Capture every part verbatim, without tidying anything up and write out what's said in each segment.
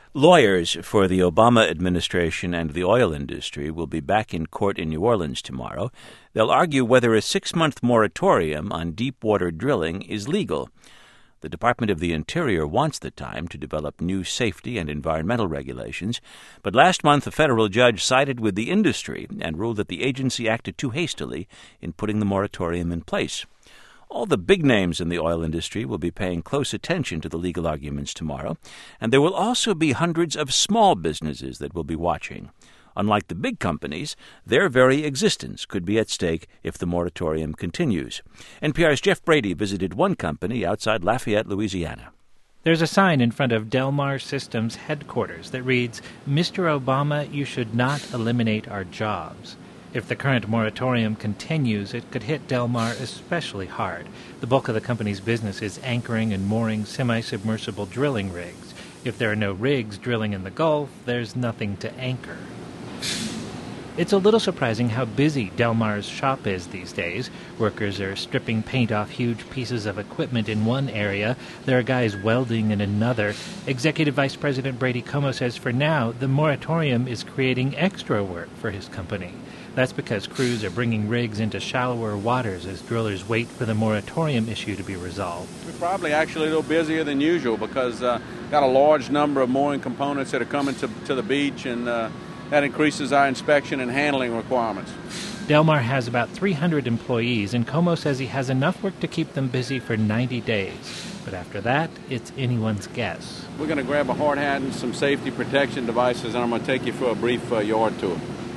Lawyers for the Obama administration and the oil industry will be back in court in New Orleans tomorrow. They'll argue whether a six-month moratorium on deep-water drilling is legal. The Department of the Interior wants the time to develop new safety and environmental regulations, but last month a federal judge sided with the industry and ruled that the agency acted too hastily in putting the moratorium in place. All the big names in the oil industry will be paying close attention to the legal arguments tomorrow, and there will also be hundreds of small businesses that will be watching. Unlike the big companies, their very existence could be at stake if the moratorium continues. N P R's Jeff Brady visited one company outside Lafayette, Louisiana. There's a sign in front of Delmar Systems headquarters that reads, "Mister Obama, you should not eliminate our jobs." If the current moratorium continues, it could hit Delmar especially hard. The bulk of the company's business is anchoring and mooring semi-submersible drilling rigs. If there are no rigs drilling in the Gulf, there's nothing to anchor. It's a little surprising how busy Delmar's shop is these days. Workers are stripping paint off huge pieces of equipment in one area. There are guys welding in another. Executive Vice President Brady Como says for now, the moratorium is creating extra work for his company. That's because crews are bringing rigs into shallower waters as drillers wait for the moratorium issue to be resolved. We're probably actually a little busier than usual because uh, got a large number of mooring components that are coming to, to the beach, and uh, that increases our inspection and handling requirements. Delmar has about three hundred employees, and Como says he has enough work to keep them busy for ninety days. But after that, it's anyone's guess. We're going to grab a hard hat and some safety protection devices, and I'm going to take you for a brief uh, yard tour.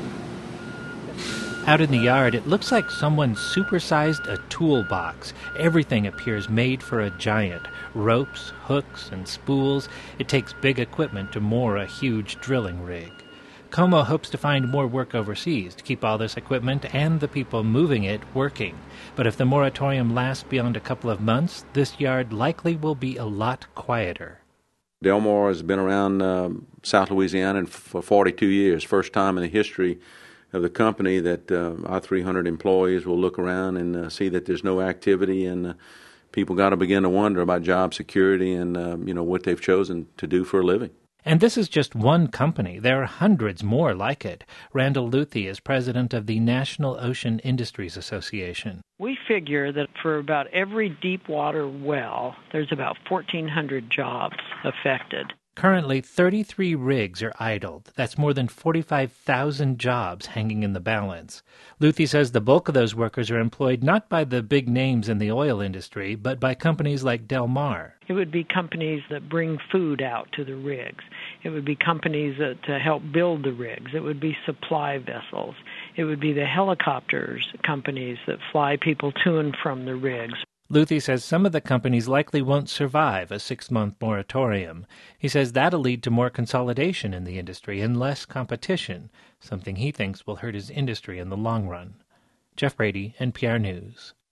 Out in the yard, it looks like someone supersized a toolbox. Everything appears made for a giant. Ropes, hooks, and spools. It takes big equipment to moor a huge drilling rig. Como hopes to find more work overseas to keep all this equipment and the people moving it working. But if the moratorium lasts beyond a couple of months, this yard likely will be a lot quieter. Delmar has been around uh, South Louisiana for forty-two years. First time in the history of the company that uh, our three hundred employees will look around and uh, see that there's no activity, and uh, people got to begin to wonder about job security and uh, you know what they've chosen to do for a living. And this is just one company. There are hundreds more like it. Randall Luthi is president of the National Ocean Industries Association. We figure that for about every deep water well, there's about fourteen hundred jobs affected. Currently, thirty-three rigs are idled. That's more than forty-five thousand jobs hanging in the balance. Luthi says the bulk of those workers are employed not by the big names in the oil industry, but by companies like Delmar. It would be companies that bring food out to the rigs. It would be companies that uh, help build the rigs. It would be supply vessels. It would be the helicopters companies that fly people to and from the rigs. Luthi says some of the companies likely won't survive a six-month moratorium. He says that'll lead to more consolidation in the industry and less competition, something he thinks will hurt his industry in the long run. Jeff Brady, N P R News.